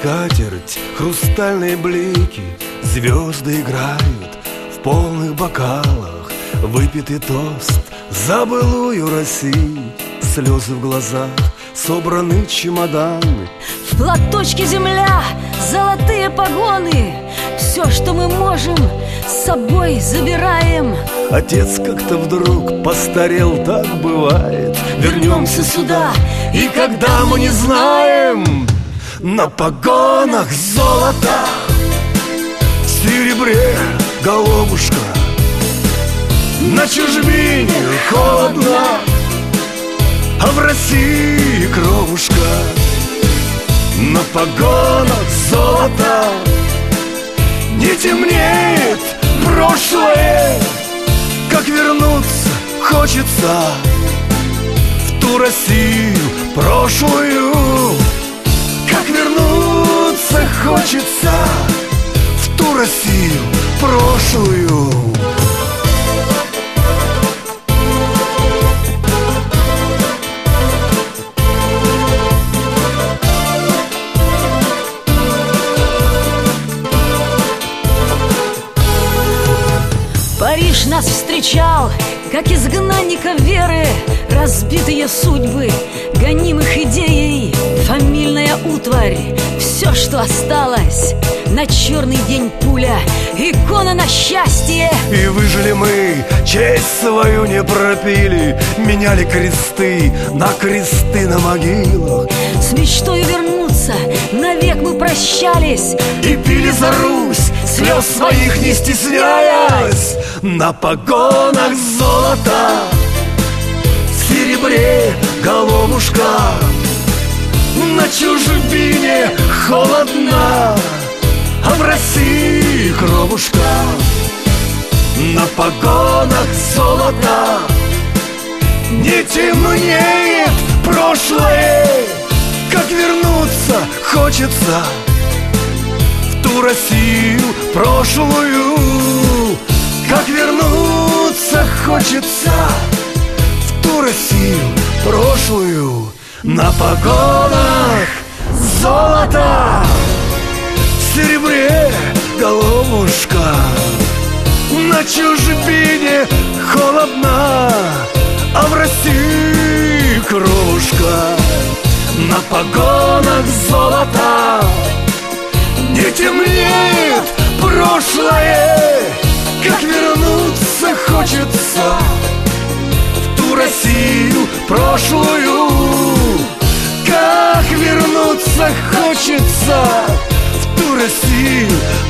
скатерть, хрустальные блики, звезды играют в полных бокалах. Выпитый тост за былую Россию, слезы в глазах, собраны чемоданы. В платочке земля, золотые погоны, все, что мы можем, с собой забираем. Отец как-то вдруг постарел, так бывает. Вернемся сюда, и когда мы не знаем, на погонах золото, в серебре голубушка, на чужбине холодно, а в России кровушка. На погонах золото, не темнеет прошлое, как вернуться хочется в ту Россию прошлую. Как вернуться хочется в ту Россию прошлую. Париж нас встречал, как изгнанников веры, разбитые судьбы, гонимых идеей, фамильная утварь, все, что осталось, на черный день пуля, икона на счастье. И выжили мы, честь свою не пропили, меняли кресты на кресты на могилах. С мечтой вернуться навек мы прощались и пили за Русь, слез своих не стесняясь. На погонах золото, в серебре голубушка, на чужбине холодно, а в России кровушка. На погонах золото, не темнеет прошлое, как вернуться хочется в ту Россию прошлую. Как вернуться хочется в ту Россию прошлую. На погонах золото, в серебре голубушка, на чужбине холодно, а в России кровушка. На погонах золото, не темнеет прошлое, как вернуться хочется в ту Россию прошлую. Как вернуться хочется в ту Россию